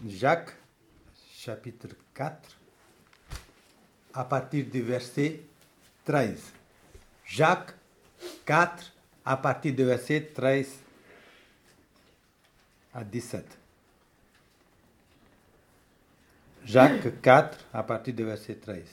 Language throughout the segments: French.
Jacques, chapitre 4, à partir du verset 13. Jacques 4, à partir du verset 13 à 17. Jacques 4, à partir du verset 13.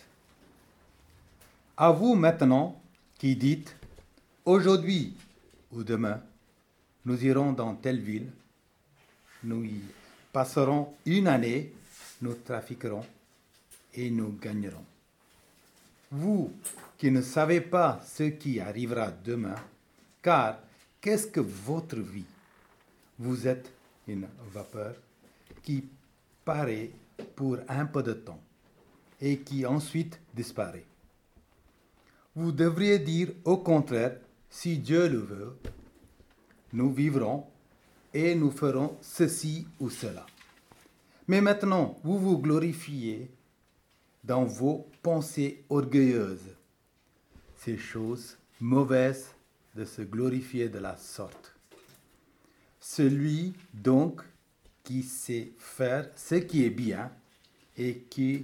À vous maintenant qui dites, aujourd'hui ou demain, nous irons dans telle ville, nous y passerons une année, nous trafiquerons et nous gagnerons. Vous qui ne savez pas ce qui arrivera demain, car qu'est-ce que votre vie? Vous êtes une vapeur qui paraît pour un peu de temps et qui ensuite disparaît. Vous devriez dire au contraire, si Dieu le veut, nous vivrons et nous ferons ceci ou cela. Mais maintenant, vous vous glorifiez dans vos pensées orgueilleuses. C'est chose mauvaise de se glorifier de la sorte. Celui donc qui sait faire ce qui est bien et qui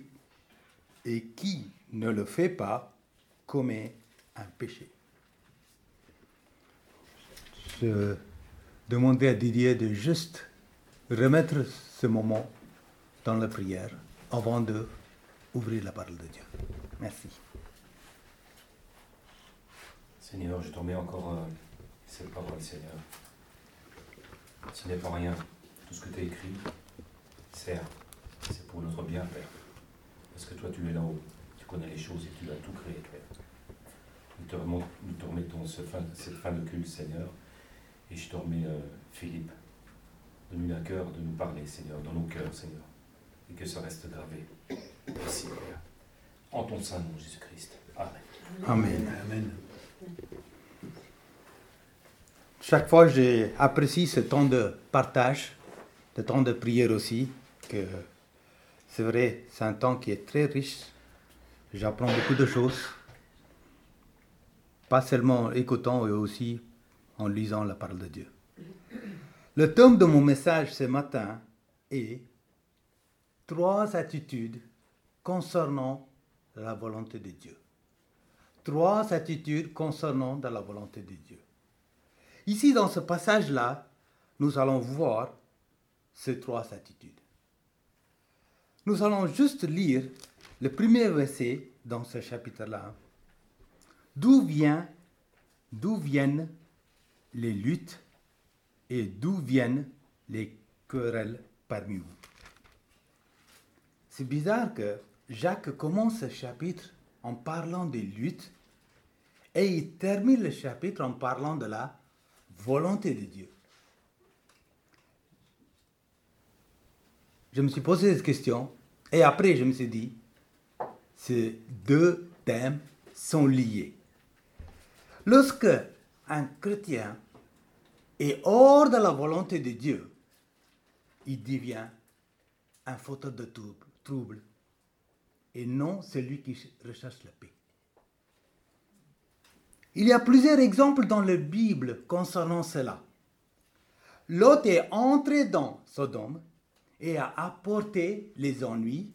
ne le fait pas commet un péché. Je demandais à Didier de juste remettre ce moment dans la prière avant d'ouvrir la parole de Dieu. Merci. Seigneur, je te remets encore cette parole, Seigneur. Ce n'est pas rien. Tout ce que tu as écrit, c'est pour notre bien, Père. Parce que toi, tu es là-haut. Tu connais les choses et tu as tout créé, Père. Nous te remettons cette fin de culte, Seigneur. Et je te remets Philippe. Donne-lui un cœur de nous parler, Seigneur, dans nos cœurs, Seigneur. Et que ça reste gravé. Merci, Père. En ton saint nom, Jésus-Christ. Amen. Amen. Amen. Chaque fois, j'apprécie ce temps de partage, ce temps de prière aussi, que c'est vrai, c'est un temps qui est très riche. J'apprends beaucoup de choses, pas seulement en écoutant, mais aussi en lisant la parole de Dieu. Le thème de mon message ce matin est 3 attitudes concernant la volonté de Dieu. 3 attitudes concernant la volonté de Dieu. Ici, dans ce passage-là, nous allons voir ces 3 attitudes. Nous allons juste lire le premier verset dans ce chapitre-là. D'où viennent les luttes et d'où viennent les querelles parmi vous? C'est bizarre que Jacques commence ce chapitre en parlant des luttes et il termine le chapitre en parlant de la volonté de Dieu. Je me suis posé cette question et après je me suis dit, ces 2 thèmes sont liés. Lorsque un chrétien est hors de la volonté de Dieu, il devient un fauteur de trouble et non celui qui recherche la paix. Il y a plusieurs exemples dans la Bible concernant cela. Lot est entré dans Sodome et a apporté les ennuis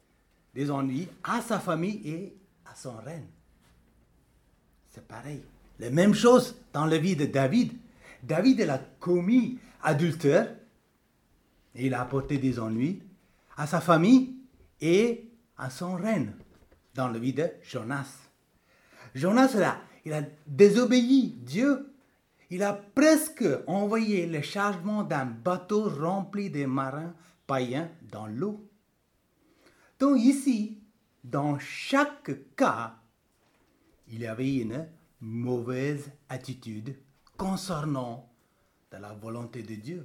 à sa famille et à son règne. C'est pareil. La même chose dans la vie de David. David, il a commis adultère et il a apporté des ennuis à sa famille et à son règne dans la vie de Jonas. Jonas, il a désobéi Dieu. Il a presque envoyé le chargement d'un bateau rempli de marins païens dans l'eau. Donc ici, dans chaque cas, il y avait une mauvaise attitude concernant la volonté de Dieu.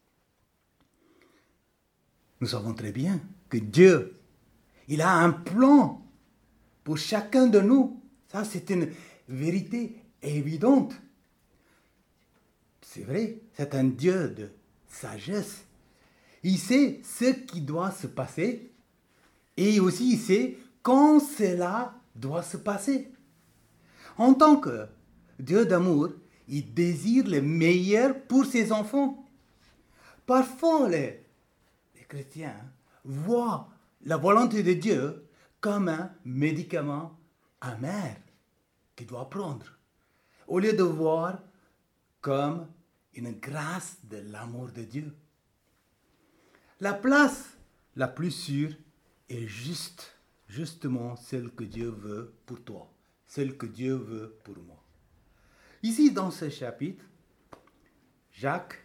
Nous savons très bien que Dieu, il a un plan pour chacun de nous. Ça, c'est une vérité évidente. C'est vrai, c'est un Dieu de sagesse. Il sait ce qui doit se passer et aussi il sait quand cela doit se passer. En tant que Dieu d'amour, il désire le meilleur pour ses enfants. Parfois, les chrétien voit la volonté de Dieu comme un médicament amer qu'il doit prendre, au lieu de voir comme une grâce de l'amour de Dieu. La place la plus sûre est justement celle que Dieu veut pour toi, celle que Dieu veut pour moi. Ici, dans ce chapitre, Jacques,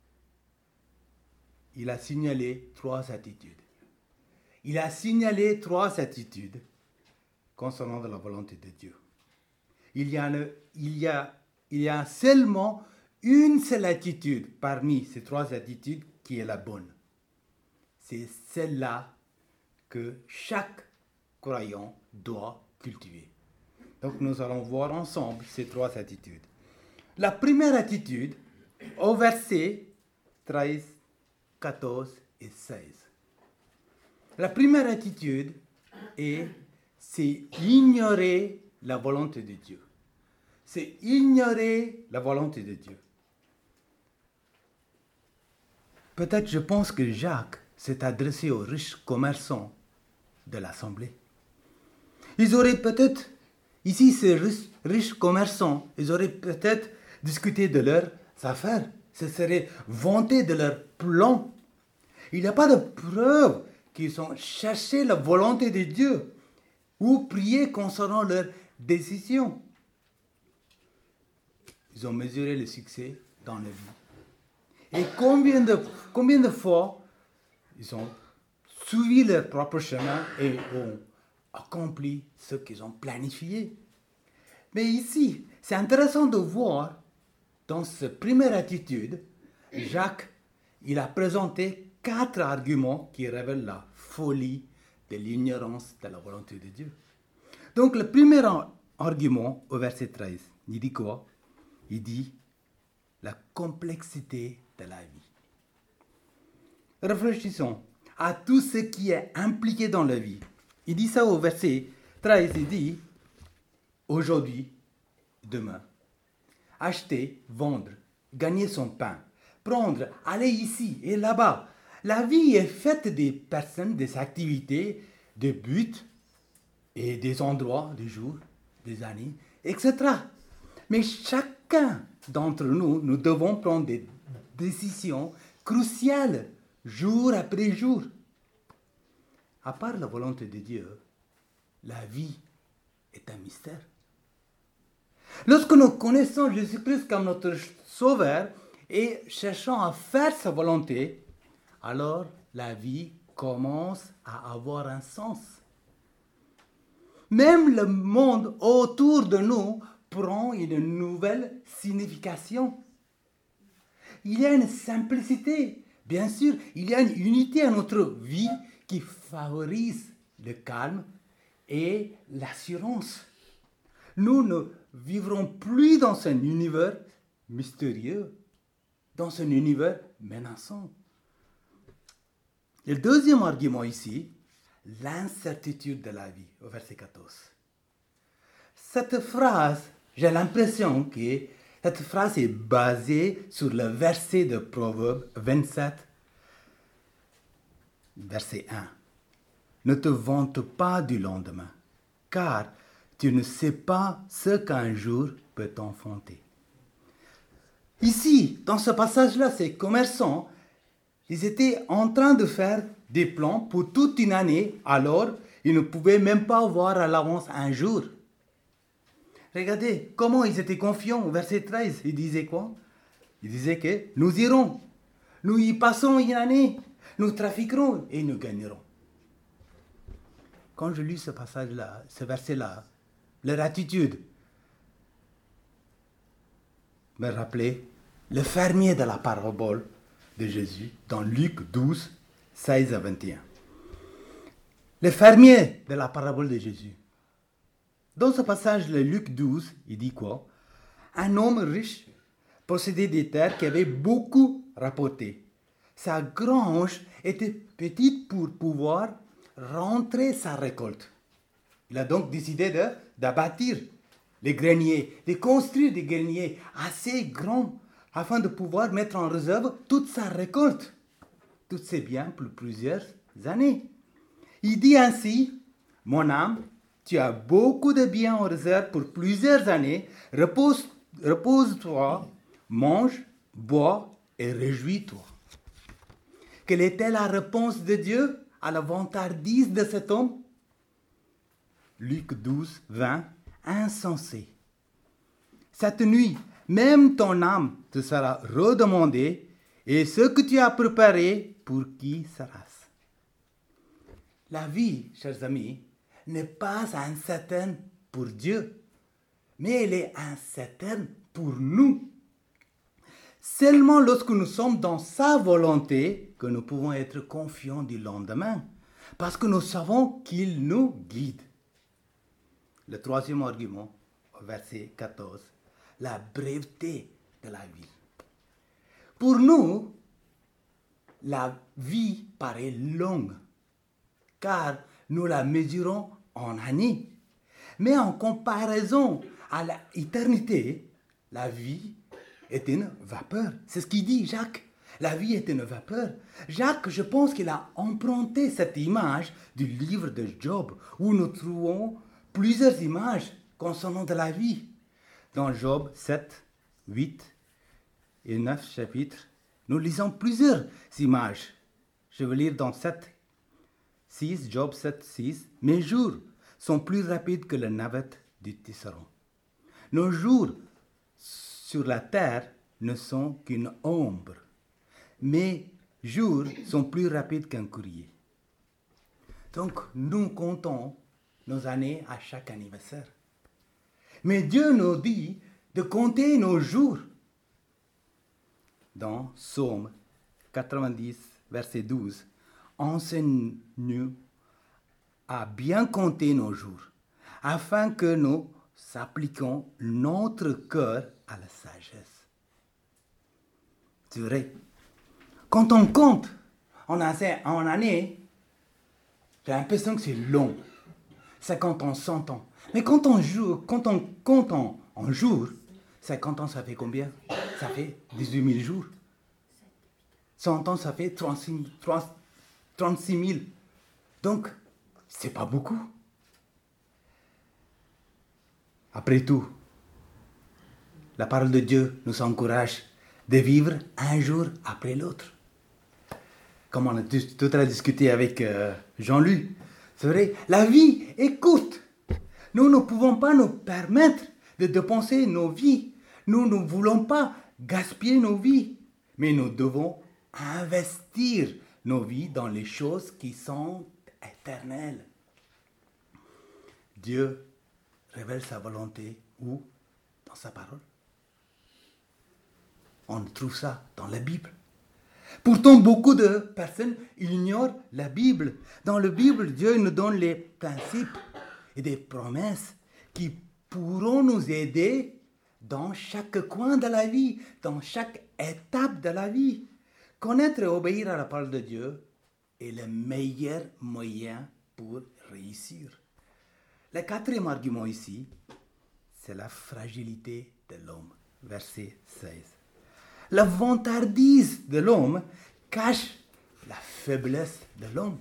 il a signalé 3 attitudes. Il a signalé 3 attitudes concernant la volonté de Dieu. Il y a seulement une seule attitude parmi ces 3 attitudes qui est la bonne. C'est celle-là que chaque croyant doit cultiver. Donc nous allons voir ensemble ces 3 attitudes. La première attitude, au verset 13, 14 et 16. La première attitude c'est ignorer la volonté de Dieu. C'est ignorer la volonté de Dieu. Peut-être je pense que Jacques s'est adressé aux riches commerçants de l'Assemblée. Ils auraient peut-être, ici ces riches commerçants, ils auraient peut-être discuté de leurs affaires, se seraient vantés de leurs plans. Il n'y a pas de preuve qu'ils ont cherché la volonté de Dieu ou prié concernant leurs décisions. Ils ont mesuré le succès dans la vie. Et combien de fois ils ont suivi leur propre chemin et ont accompli ce qu'ils ont planifié. Mais ici, c'est intéressant de voir, dans cette première attitude, Jacques, il a présenté 4 arguments qui révèlent la folie de l'ignorance de la volonté de Dieu. Donc, le premier argument, au verset 13, il dit quoi? Il dit la complexité de la vie. Réfléchissons à tout ce qui est impliqué dans la vie. Il dit ça au verset 13, il dit aujourd'hui, demain, acheter, vendre, gagner son pain, prendre, aller ici et là-bas. La vie est faite des personnes, des activités, des buts et des endroits, des jours, des années, etc. Mais chacun d'entre nous, nous devons prendre des décisions cruciales, jour après jour. À part la volonté de Dieu, la vie est un mystère. Lorsque nous connaissons Jésus-Christ comme notre Sauveur et cherchons à faire sa volonté, alors la vie commence à avoir un sens. Même le monde autour de nous prend une nouvelle signification. Il y a une simplicité, bien sûr, il y a une unité à notre vie qui favorise le calme et l'assurance. Nous ne vivrons plus dans un univers mystérieux, dans un univers menaçant. Le deuxième argument ici, l'incertitude de la vie, au verset 14. Cette phrase, j'ai l'impression que cette phrase est basée sur le verset de Proverbe 27, verset 1. Ne te vante pas du lendemain, car tu ne sais pas ce qu'un jour peut t'enfanter. Ici, dans ce passage-là, ces commerçants, ils étaient en train de faire des plans pour toute une année, alors ils ne pouvaient même pas voir à l'avance un jour. Regardez comment ils étaient confiants au verset 13. Ils disaient quoi? Ils disaient que nous irons, nous y passons une année, nous trafiquerons et nous gagnerons. Quand je lis ce passage-là, ce verset-là, leur attitude me rappelait le fermier de la parabole de Jésus dans Luc 12, 16 à 21. Le fermier de la parabole de Jésus. Dans ce passage, le Luc 12, il dit quoi? Un homme riche possédait des terres qui avaient beaucoup rapporté. Sa grange était petite pour pouvoir rentrer sa récolte. Il a donc décidé d'abattre les greniers, de construire des greniers assez grands afin de pouvoir mettre en réserve toute sa récolte. tous ses biens pour plusieurs années. Il dit ainsi, mon âme, tu as beaucoup de biens en réserve pour plusieurs années, repose-toi, mange, bois et réjouis-toi. Quelle était la réponse de Dieu à la vantardise de cet homme? Luc 12, 20, insensé. Cette nuit, même ton âme te sera redemandée, et ce que tu as préparé, pour qui sera-ce? La vie, chers amis, n'est pas incertaine pour Dieu, mais elle est incertaine pour nous. Seulement lorsque nous sommes dans sa volonté que nous pouvons être confiants du lendemain, parce que nous savons qu'il nous guide. Le troisième argument, au verset 14, la brièveté de la vie. Pour nous, la vie paraît longue, car nous la mesurons en années. Mais en comparaison à l'éternité, la vie est une vapeur. C'est ce qu'il dit Jacques. La vie est une vapeur. Jacques, je pense qu'il a emprunté cette image du livre de Job, où nous trouvons plusieurs images concernant de la vie. Dans Job 7, 8 et 9 chapitres, nous lisons plusieurs images. Je vais lire dans 7, 6, Job 7, 6. Mes jours sont plus rapides que la navette du tisserand. Nos jours sur la terre ne sont qu'une ombre. Mes jours sont plus rapides qu'un courrier. Donc, nous comptons nos années à chaque anniversaire. Mais Dieu nous dit de compter nos jours. Dans Psaume 90, verset 12, enseigne-nous à bien compter nos jours, afin que nous appliquions notre cœur à la sagesse. C'est vrai. Quand on compte en années, j'ai l'impression que c'est long. 50 ans, 100 ans. Mais quand on compte en jours, 50 ans, ça fait combien? Ça fait 18 000 jours. 100 ans, ça fait 36 000. Donc, c'est pas beaucoup. Après tout, la parole de Dieu nous encourage de vivre un jour après l'autre. Comme on a tout à l'heure discuté avec Jean-Luc, c'est vrai, la vie est courte. Nous ne pouvons pas nous permettre de dépenser nos vies. Nous ne voulons pas gaspiller nos vies, mais nous devons investir nos vies dans les choses qui sont éternelles. Dieu révèle sa volonté où? Dans sa parole. On trouve ça dans la Bible. Pourtant, beaucoup de personnes ignorent la Bible. Dans la Bible, Dieu nous donne les principes et des promesses qui pourront nous aider dans chaque coin de la vie, dans chaque étape de la vie. Connaître et obéir à la parole de Dieu est le meilleur moyen pour réussir. Le quatrième argument ici, c'est la fragilité de l'homme. Verset 16. La vantardise de l'homme cache la faiblesse de l'homme.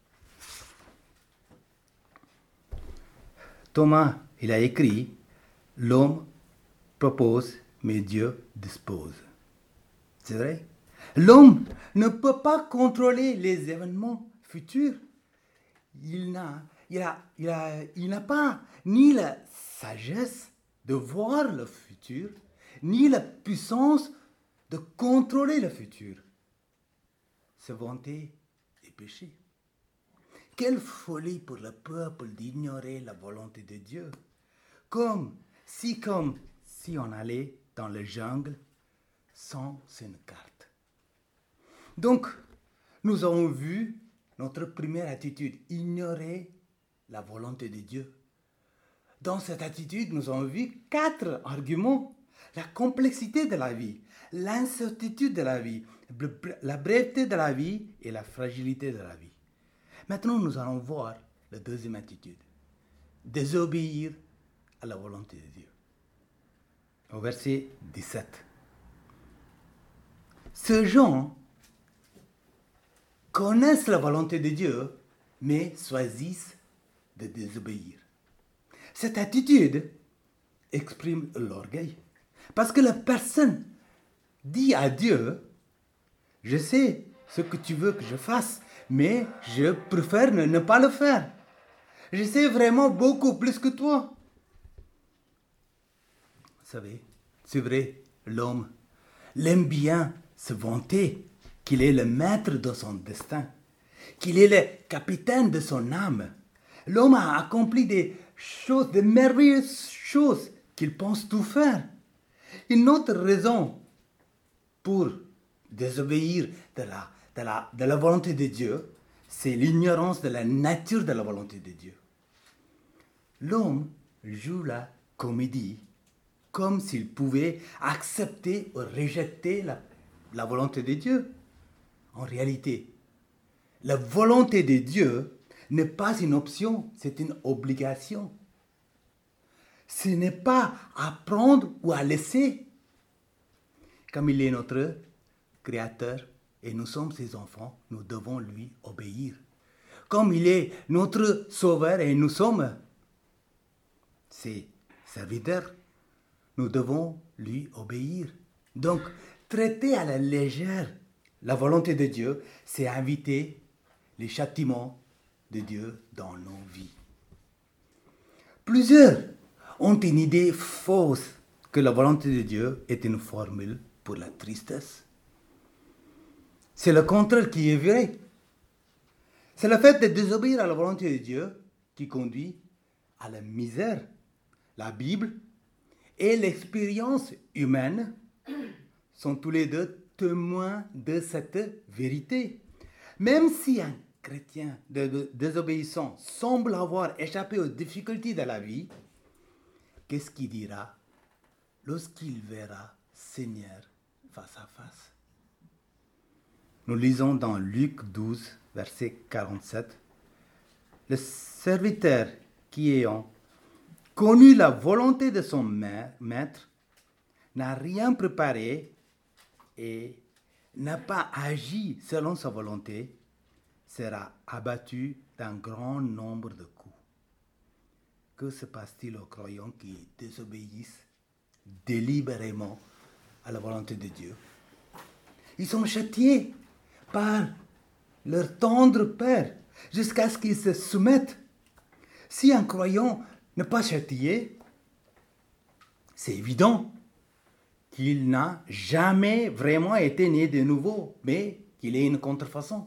Thomas, il a écrit, l'homme propose, mais Dieu dispose. C'est vrai? L'homme ne peut pas contrôler les événements futurs. Il n'a pas ni la sagesse de voir le futur, ni la puissance de contrôler le futur. Se vanter est péché. Quelle folie pour le peuple d'ignorer la volonté de Dieu. Comme si on allait dans le jungle sans une carte. Donc, nous avons vu notre première attitude, ignorer la volonté de Dieu. Dans cette attitude, nous avons vu 4 arguments. La complexité de la vie, l'incertitude de la vie, la brièveté de la vie et la fragilité de la vie. Maintenant, nous allons voir la deuxième attitude. Désobéir à la volonté de Dieu. Au verset 17. Ce Jean connaissent la volonté de Dieu, mais choisissent de désobéir. Cette attitude exprime l'orgueil. Parce que la personne dit à Dieu, je sais ce que tu veux que je fasse, mais je préfère ne pas le faire. Je sais vraiment beaucoup plus que toi. Vous savez, c'est vrai, l'homme l'aime bien se vanter qu'il est le maître de son destin, qu'il est le capitaine de son âme. L'homme a accompli des choses, de merveilleuses choses qu'il pense tout faire. Une autre raison pour désobéir de la volonté de Dieu, c'est l'ignorance de la nature de la volonté de Dieu. L'homme joue la comédie comme s'il pouvait accepter ou rejeter la volonté de Dieu. En réalité, la volonté de Dieu n'est pas une option, c'est une obligation. Ce n'est pas à prendre ou à laisser. Comme il est notre Créateur et nous sommes ses enfants, nous devons lui obéir. Comme il est notre Sauveur et nous sommes ses serviteurs, nous devons lui obéir. Donc, traiter à la légère la volonté de Dieu, c'est inviter les châtiments de Dieu dans nos vies. Plusieurs ont une idée fausse que la volonté de Dieu est une formule pour la tristesse. C'est le contraire qui est vrai. C'est le fait de désobéir à la volonté de Dieu qui conduit à la misère. La Bible et l'expérience humaine sont tous les deux témoins de cette vérité. Même si un chrétien désobéissant semble avoir échappé aux difficultés de la vie, qu'est-ce qu'il dira lorsqu'il verra Seigneur face à face? Nous lisons dans Luc 12, verset 47. Le serviteur qui ayant connu la volonté de son maître n'a rien préparé et n'a pas agi selon sa volonté, sera abattu d'un grand nombre de coups. Que se passe-t-il aux croyants qui désobéissent délibérément à la volonté de Dieu? Ils sont châtiés par leur tendre Père jusqu'à ce qu'ils se soumettent. Si un croyant n'est pas châtié, c'est évident qu'il n'a jamais vraiment été né de nouveau, mais qu'il est une contrefaçon.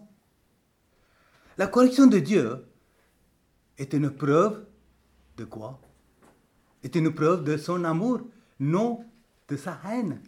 La correction de Dieu est une preuve de quoi? Est une preuve de son amour, non de sa haine.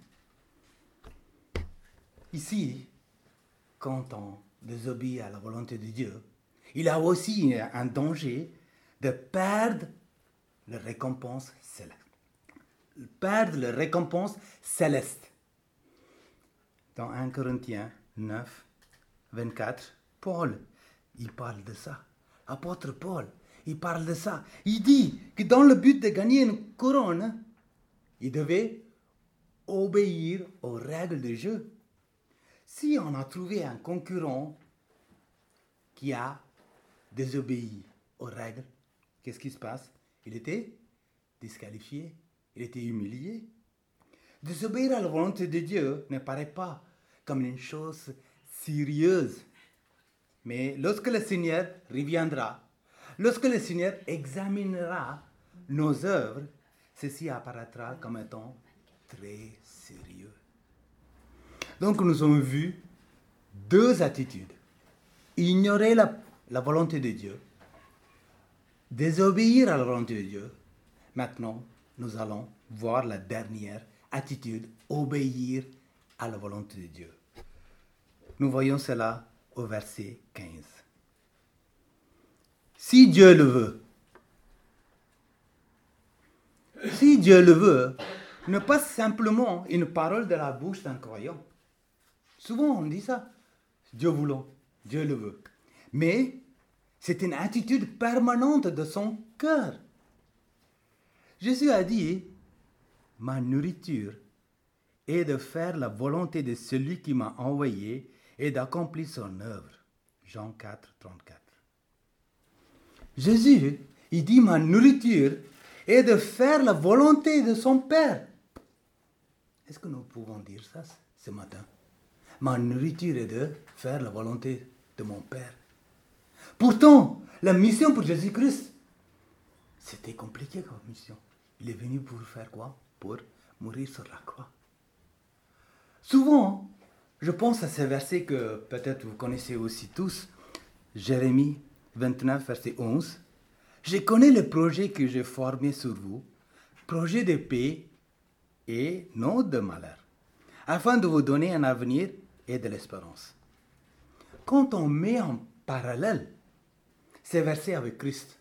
Ici, quand on désobéit à la volonté de Dieu, il a aussi un danger de perdre la récompense céleste. Perdre la récompense céleste. Dans 1 Corinthiens 9, 24, Paul, il parle de ça. Apôtre Paul, il parle de ça. Il dit que dans le but de gagner une couronne, il devait obéir aux règles du jeu. Si on a trouvé un concurrent qui a désobéi aux règles, qu'est-ce qui se passe? Il était disqualifié, il était humilié. Désobéir à la volonté de Dieu ne paraît pas comme une chose sérieuse. Mais lorsque le Seigneur reviendra, lorsque le Seigneur examinera nos œuvres, ceci apparaîtra comme étant très sérieux. Donc nous avons vu deux attitudes. Ignorer la volonté de Dieu, désobéir à la volonté de Dieu. Maintenant, nous allons voir la dernière attitude, obéir à la volonté de Dieu. Nous voyons cela au verset 15. Si Dieu le veut, n'est pas simplement une parole de la bouche d'un croyant. Souvent on dit ça, Dieu voulant, Dieu le veut. Mais c'est une attitude permanente de son cœur. Jésus a dit, ma nourriture est de faire la volonté de celui qui m'a envoyé et d'accomplir son œuvre. Jean 4, 34. Jésus, il dit, ma nourriture est de faire la volonté de son Père. Est-ce que nous pouvons dire ça ce matin? Ma nourriture est de faire la volonté de mon Père. Pourtant, la mission pour Jésus-Christ, c'était compliqué comme mission. Il est venu pour faire quoi? Pour mourir sur la croix. Souvent, je pense à ces versets que peut-être vous connaissez aussi tous. Jérémie 29, verset 11. Je connais le projet que j'ai formé sur vous, projet de paix et non de malheur, afin de vous donner un avenir et de l'espérance. Quand on met en parallèle ces versets avec Christ,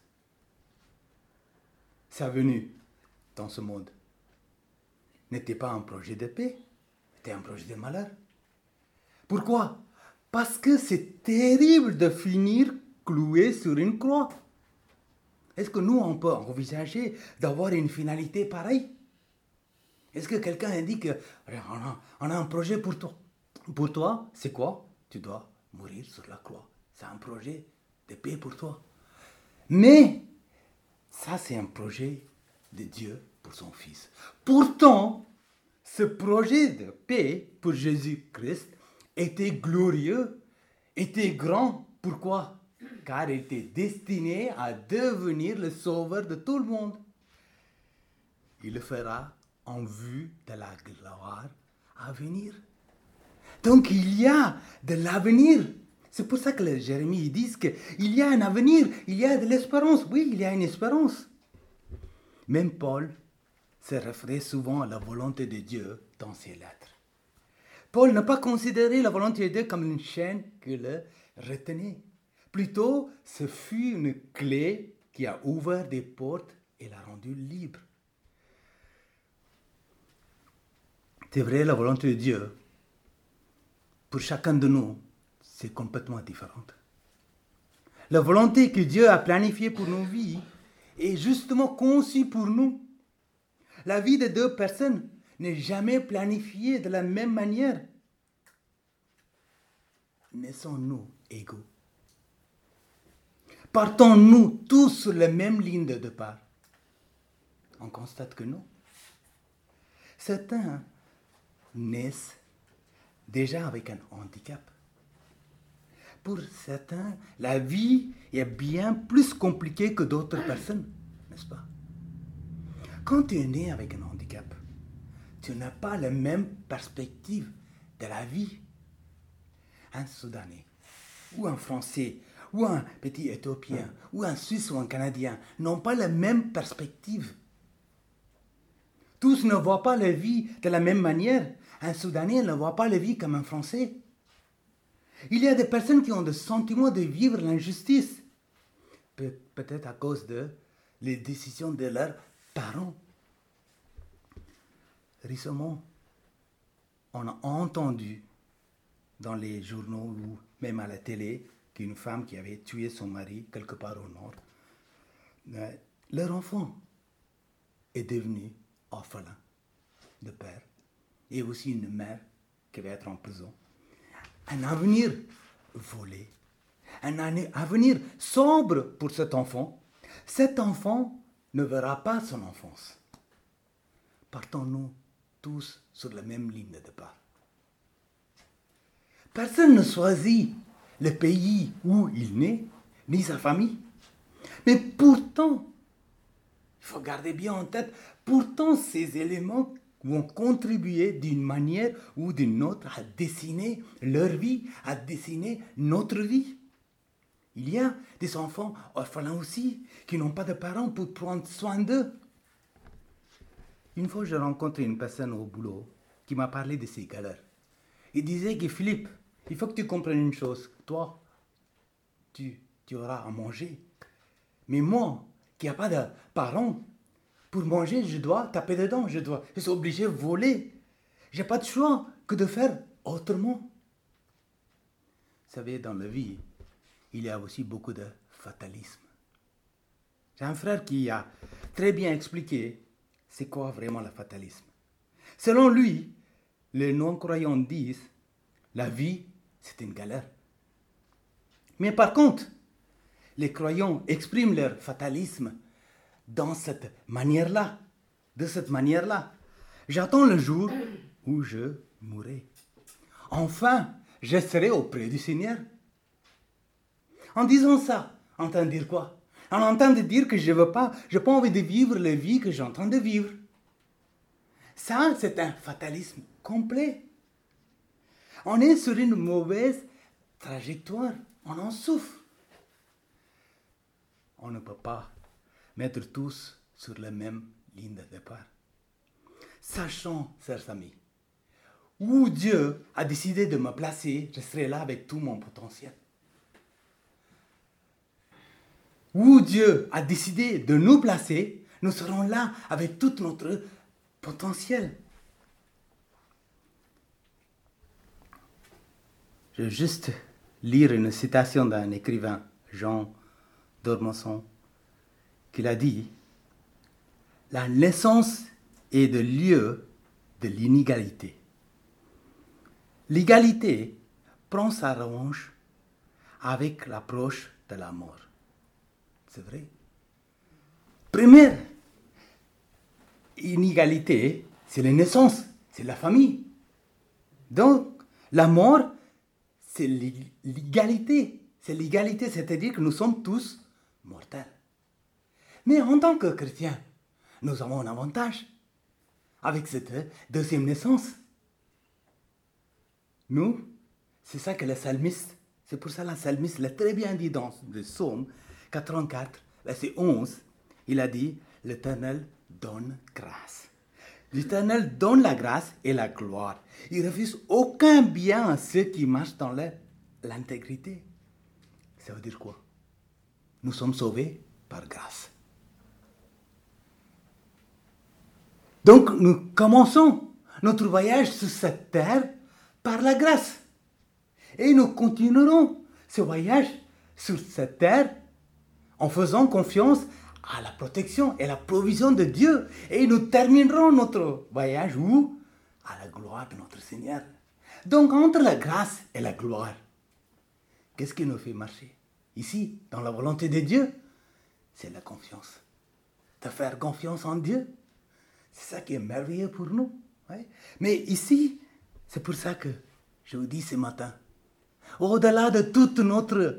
sa venue dans ce monde n'était pas un projet de paix, c'était un projet de malheur. Pourquoi? Parce que c'est terrible de finir cloué sur une croix. Est-ce que nous, on peut envisager d'avoir une finalité pareille? Est-ce que quelqu'un a dit qu'on a un projet pour toi? Pour toi, c'est quoi? Tu dois mourir sur la croix. C'est un projet de paix pour toi. Mais, ça c'est un projet de Dieu pour son Fils. Pourtant, ce projet de paix pour Jésus-Christ était glorieux, était grand. Pourquoi? Car il était destiné à devenir le sauveur de tout le monde. Il le fera en vue de la gloire à venir. Donc il y a de l'avenir. C'est pour ça que les Jérémie disent qu'il y a un avenir, il y a de l'espérance. Oui, il y a une espérance. Même Paul se référait souvent à la volonté de Dieu dans ses lettres. Paul n'a pas considéré la volonté de Dieu comme une chaîne qui le retenait. Plutôt, ce fut une clé qui a ouvert des portes et l'a rendu libre. C'est vrai, la volonté de Dieu, pour chacun de nous, c'est complètement différent. La volonté que Dieu a planifiée pour nos vies est justement conçue pour nous. La vie de deux personnes n'est jamais planifiée de la même manière. Naissons-nous égaux? Partons-nous tous sur la même ligne de départ? On constate que non. Certains naissent déjà avec un handicap. Pour certains, la vie est bien plus compliquée que d'autres personnes, n'est-ce pas? Quand tu es né avec un handicap, tu n'as pas la même perspective de la vie. Un Soudanais, ou un Français, ou un petit Éthiopien, ou un Suisse ou un Canadien n'ont pas la même perspective. Tous ne voient pas la vie de la même manière. Un Soudanais ne voit pas la vie comme un Français. Il y a des personnes qui ont le sentiment de vivre l'injustice, peut-être à cause de les décisions de leurs parents. Récemment, on a entendu dans les journaux ou même à la télé qu'une femme qui avait tué son mari quelque part au nord, leur enfant est devenu orphelin de père et aussi une mère qui va être en prison. Un avenir volé, un avenir sombre pour cet enfant. Cet enfant ne verra pas son enfance. Partons-nous tous sur la même ligne de départ. Personne ne choisit le pays où il naît, ni sa famille. Mais pourtant, il faut garder bien en tête, pourtant ces éléments vont contribuer d'une manière ou d'une autre à dessiner leur vie, à dessiner notre vie. Il y a des enfants orphelins aussi, qui n'ont pas de parents pour prendre soin d'eux. Une fois, j'ai rencontré une personne au boulot qui m'a parlé de ses galères. Il disait que Philippe, il faut que tu comprennes une chose. Toi, tu auras à manger. Mais moi, qui n'ai pas de parents, pour manger, je dois taper dedans. Je suis obligé de voler. Je n'ai pas de choix que de faire autrement. Vous savez, dans la vie, il y a aussi beaucoup de fatalisme. J'ai un frère qui a très bien expliqué c'est quoi vraiment le fatalisme. Selon lui, les non-croyants disent la vie, c'est une galère. Mais par contre, les croyants expriment leur fatalisme dans cette manière-là. De cette manière-là. J'attends le jour où je mourrai. Enfin, je serai auprès du Seigneur. En disant ça, on entend dire quoi? On entend dire que je n'ai pas envie de vivre la vie que j'ai en train de vivre. Ça, c'est un fatalisme complet. On est sur une mauvaise trajectoire. On en souffre. On ne peut pas mettre tous sur la même ligne de départ. Sachant, chers amis, où Dieu a décidé de me placer, je serai là avec tout mon potentiel. Où Dieu a décidé de nous placer, nous serons là avec tout notre potentiel. Je vais juste lire une citation d'un écrivain, Jean d'Ormesson, qu'il a dit « La naissance est le lieu de l'inégalité. L'égalité prend sa revanche avec l'approche de la mort. » C'est vrai. Première inégalité, c'est la naissance, c'est la famille. Donc, la mort, c'est l'égalité. C'est l'égalité, c'est-à-dire que nous sommes tous mortels. Mais en tant que chrétiens, nous avons un avantage avec cette deuxième naissance. Nous, c'est ça que le psalmiste, c'est pour ça que le psalmiste l'a très bien dit dans le psaume 84, verset 11, il a dit « L'Éternel donne grâce ». L'Éternel donne la grâce et la gloire. Il refuse aucun bien à ceux qui marchent dans l'intégrité. Ça veut dire quoi? Nous sommes sauvés par grâce. Donc, nous commençons notre voyage sur cette terre par la grâce. Et nous continuerons ce voyage sur cette terre en faisant confiance à la protection et la provision de Dieu. Et nous terminerons notre voyage où? À la gloire de notre Seigneur. Donc, entre la grâce et la gloire, qu'est-ce qui nous fait marcher? Ici, dans la volonté de Dieu, c'est la confiance. De faire confiance en Dieu. C'est ça qui est merveilleux pour nous. Ouais. Mais ici, c'est pour ça que je vous dis ce matin, au-delà de toute notre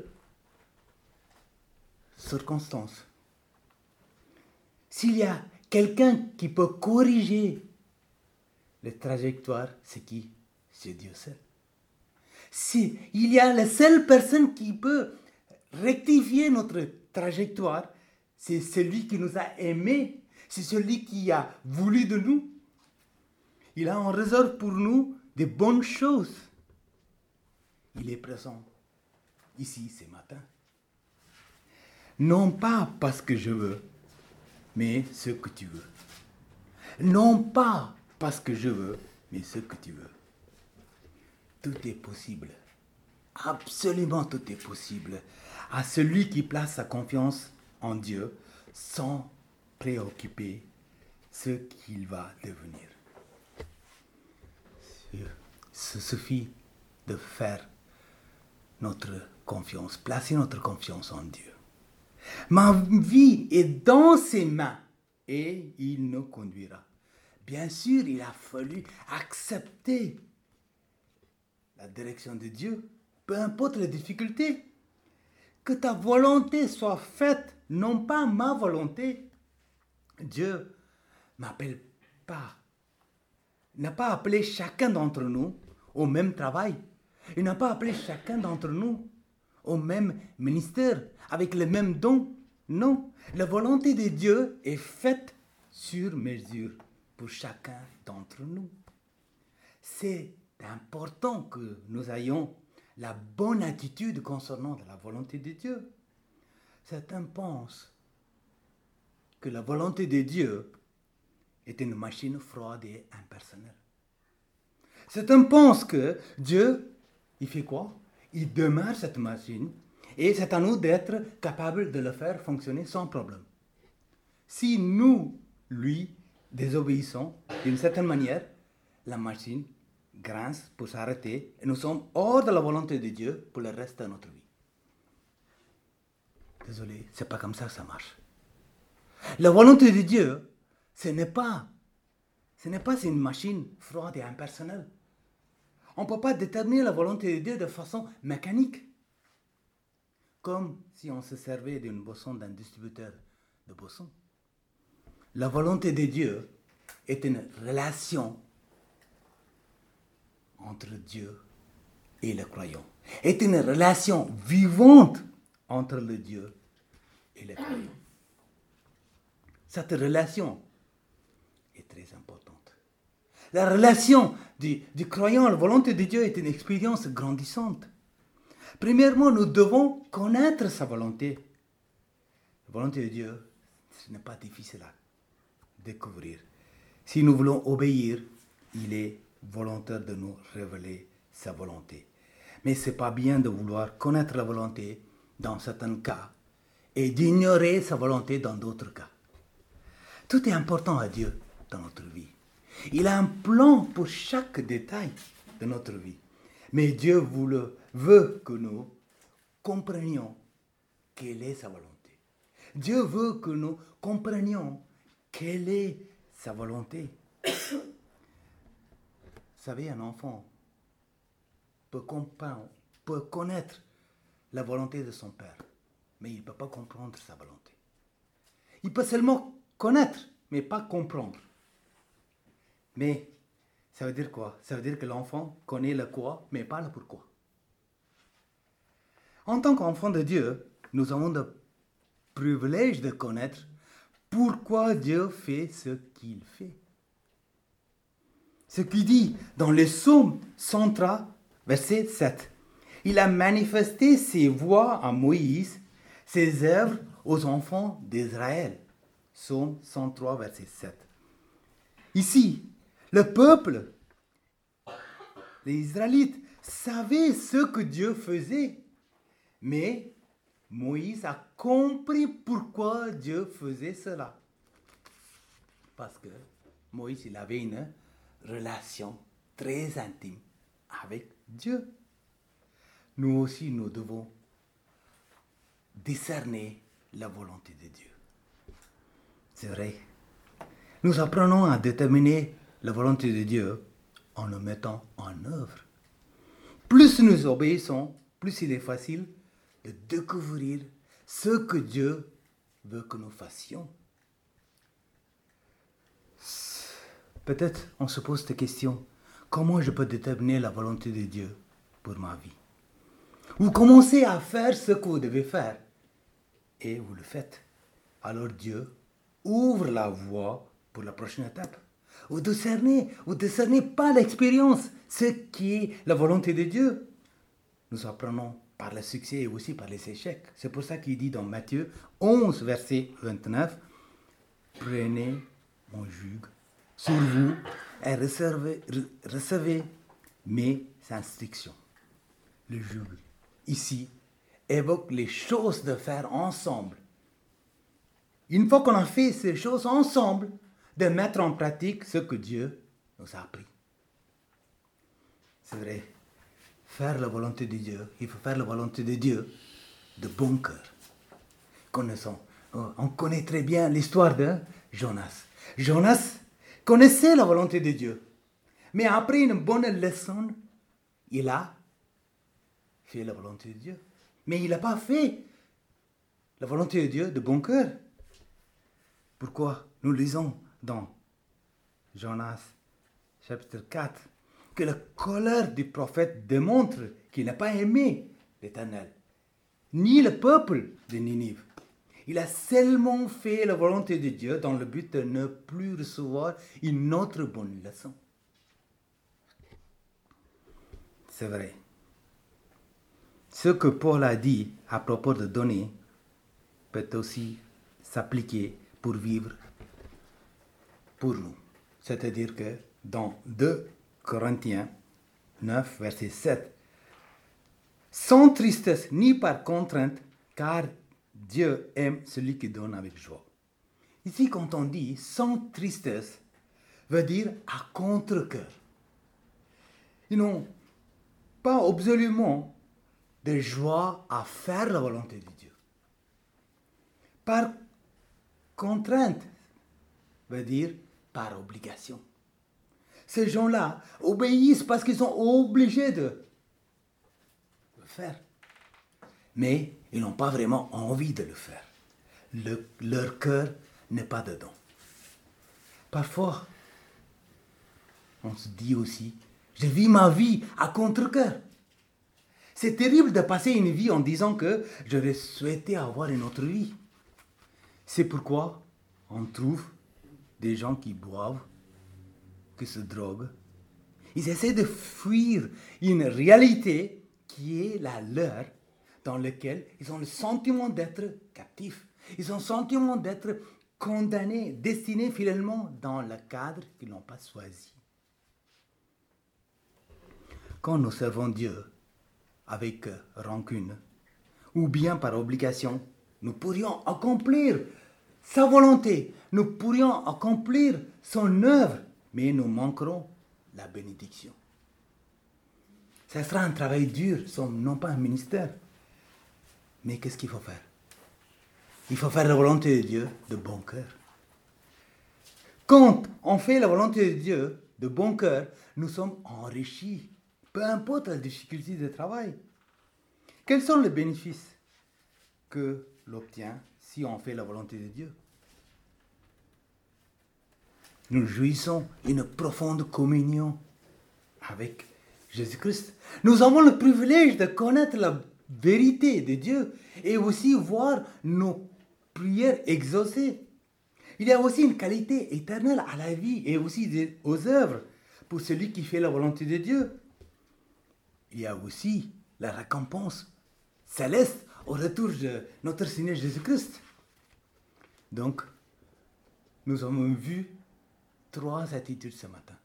circonstance, s'il y a quelqu'un qui peut corriger les trajectoires, c'est qui? C'est Dieu seul. S'il y a la seule personne qui peut rectifier notre trajectoire, c'est celui qui nous a aimés, c'est celui qui a voulu de nous. Il a en réserve pour nous des bonnes choses. Il est présent ici ce matin. Non pas parce que je veux, mais ce que tu veux. Non pas parce que je veux, mais ce que tu veux. Tout est possible. Absolument tout est possible. À celui qui place sa confiance en Dieu sans préoccuper ce qu'il va devenir. Il suffit de faire notre confiance, placer notre confiance en Dieu. Ma vie est dans ses mains et il nous conduira. Bien sûr, il a fallu accepter la direction de Dieu, peu importe les difficultés. Que ta volonté soit faite, non pas ma volonté. Dieu m'appelle pas, n'a pas appelé chacun d'entre nous au même travail. Il n'a pas appelé chacun d'entre nous au même ministère, avec les mêmes dons. Non, la volonté de Dieu est faite sur mesure pour chacun d'entre nous. C'est important que nous ayons la bonne attitude concernant la volonté de Dieu. Certains pensent que la volonté de Dieu est une machine froide et impersonnelle. Certains pensent que Dieu, il fait quoi? Il demeure cette machine et c'est à nous d'être capables de le faire fonctionner sans problème. Si nous, lui, désobéissons d'une certaine manière, la machine grince pour s'arrêter et nous sommes hors de la volonté de Dieu pour le reste de notre vie. Désolé, c'est pas comme ça que ça marche. La volonté de Dieu, ce n'est pas une machine froide et impersonnelle. On ne peut pas déterminer la volonté de Dieu de façon mécanique. Comme si on se servait d'une boisson d'un distributeur de boissons. La volonté de Dieu est une relation entre Dieu et le croyant. Est une relation vivante entre le Dieu et le croyant. Cette relation est très importante. La relation du croyant à la volonté de Dieu est une expérience grandissante. Premièrement, nous devons connaître sa volonté. La volonté de Dieu, ce n'est pas difficile à découvrir. Si nous voulons obéir, il est volontaire de nous révéler sa volonté. Mais ce n'est pas bien de vouloir connaître la volonté dans certains cas et d'ignorer sa volonté dans d'autres cas. Tout est important à Dieu dans notre vie. Il a un plan pour chaque détail de notre vie. Mais Dieu veut que nous comprenions quelle est sa volonté. Dieu veut que nous comprenions quelle est sa volonté. Vous savez, un enfant peut connaître la volonté de son père, mais il ne peut pas comprendre sa volonté. Il peut seulement connaître, mais pas comprendre. Mais ça veut dire quoi? Ça veut dire que l'enfant connaît le quoi, mais pas le pourquoi. En tant qu'enfant de Dieu, nous avons le privilège de connaître pourquoi Dieu fait ce qu'il fait. Ce qu'il dit dans le psaume 103, verset 7. Il a manifesté ses voies à Moïse, ses œuvres aux enfants d'Israël. Psaume 103, verset 7. Ici, le peuple, les Israélites, savaient ce que Dieu faisait. Mais Moïse a compris pourquoi Dieu faisait cela. Parce que Moïse, il avait une relation très intime avec Dieu. Nous aussi, nous devons discerner la volonté de Dieu. C'est vrai. Nous apprenons à déterminer la volonté de Dieu en le mettant en œuvre. Plus nous obéissons, plus il est facile de découvrir ce que Dieu veut que nous fassions. Peut-être on se pose des questions. Comment je peux déterminer la volonté de Dieu pour ma vie? Vous commencez à faire ce que vous devez faire et vous le faites. Alors Dieu ouvre la voie pour la prochaine étape. Vous discernez pas l'expérience, ce qui est la volonté de Dieu. Nous apprenons par le succès et aussi par les échecs. C'est pour ça qu'il dit dans Matthieu 11, verset 29, « Prenez mon joug sur vous et recevez mes instructions. » Le joug, ici, évoque les choses de faire ensemble. Une fois qu'on a fait ces choses ensemble, de mettre en pratique ce que Dieu nous a appris. C'est vrai, faire la volonté de Dieu, il faut faire la volonté de Dieu de bon cœur. On connaît très bien l'histoire de Jonas. Jonas connaissait la volonté de Dieu, mais après une bonne leçon, il a fait la volonté de Dieu. Mais il n'a pas fait la volonté de Dieu de bon cœur. Pourquoi? Nous lisons dans Jonas chapitre 4 que la colère du prophète démontre qu'il n'a pas aimé l'Éternel, ni le peuple de Ninive. Il a seulement fait la volonté de Dieu dans le but de ne plus recevoir une autre bonne leçon. C'est vrai. Ce que Paul a dit à propos de donner peut aussi s'appliquer pour vivre pour nous. C'est-à-dire que dans 2 Corinthiens 9, verset 7, sans tristesse ni par contrainte, car Dieu aime celui qui donne avec joie. Ici, quand on dit sans tristesse, veut dire à contre-cœur. Ils n'ont pas absolument de joie à faire la volonté de Dieu. Par contrainte, veut dire par obligation. Ces gens-là obéissent parce qu'ils sont obligés de le faire. Mais ils n'ont pas vraiment envie de le faire. Leur cœur n'est pas dedans. Parfois, on se dit aussi, je vis ma vie à contre-cœur. C'est terrible de passer une vie en disant que j'aurais souhaité avoir une autre vie. C'est pourquoi on trouve des gens qui boivent, qui se droguent. Ils essaient de fuir une réalité qui est la leur, dans laquelle ils ont le sentiment d'être captifs. Ils ont le sentiment d'être condamnés, destinés finalement dans le cadre qu'ils n'ont pas choisi. Quand nous servons Dieu avec rancune, ou bien par obligation, nous pourrions accomplir sa volonté, nous pourrions accomplir son œuvre, mais nous manquerons la bénédiction. Ce sera un travail dur, non pas un ministère. Mais qu'est-ce qu'il faut faire? Il faut faire la volonté de Dieu de bon cœur. Quand on fait la volonté de Dieu de bon cœur, nous sommes enrichis, peu importe la difficulté de travail. Quels sont les bénéfices que l'on obtient si on fait la volonté de Dieu? Nous jouissons une profonde communion avec Jésus-Christ. Nous avons le privilège de connaître la vérité de Dieu et aussi voir nos prières exaucées. Il y a aussi une qualité éternelle à la vie et aussi aux œuvres pour celui qui fait la volonté de Dieu. Il y a aussi la récompense céleste au retour de notre Seigneur Jésus-Christ. Donc, nous avons vu 3 attitudes ce matin.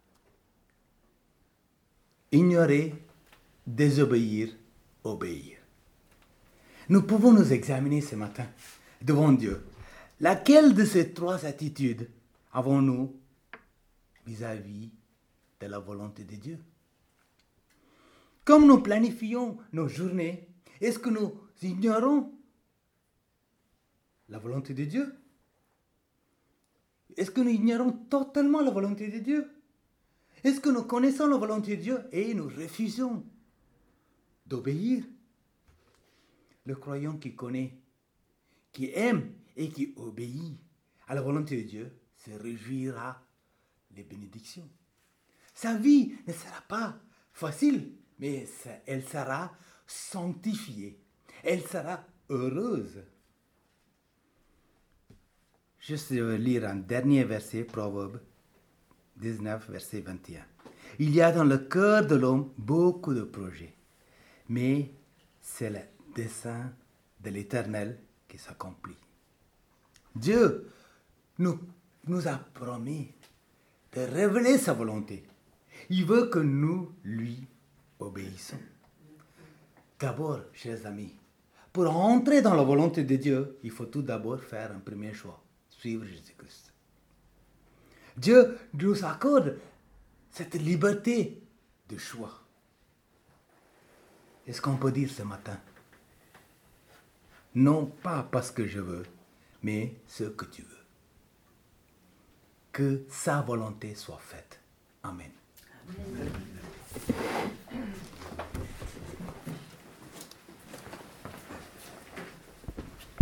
Ignorer, désobéir, obéir. Nous pouvons nous examiner ce matin devant Dieu. Laquelle de ces 3 attitudes avons-nous vis-à-vis de la volonté de Dieu? Comme nous planifions nos journées, est-ce que nous ignorons la volonté de Dieu? Est-ce que nous ignorons totalement la volonté de Dieu? Est-ce que nous connaissons la volonté de Dieu et nous refusons d'obéir? Le croyant qui connaît, qui aime et qui obéit à la volonté de Dieu se réjouira des bénédictions. Sa vie ne sera pas facile, mais elle sera sanctifiée. Elle sera heureuse. Juste lire un dernier verset, Proverbe 19, verset 21. Il y a dans le cœur de l'homme beaucoup de projets, mais c'est le dessein de l'Éternel qui s'accomplit. Dieu nous a promis de révéler sa volonté. Il veut que nous lui obéissons. D'abord, chers amis, pour entrer dans la volonté de Dieu, il faut tout d'abord faire un premier choix, suivre Jésus-Christ. Dieu nous accorde cette liberté de choix. Est-ce qu'on peut dire ce matin? Non pas parce que je veux, mais ce que tu veux. Que sa volonté soit faite. Amen. Amen.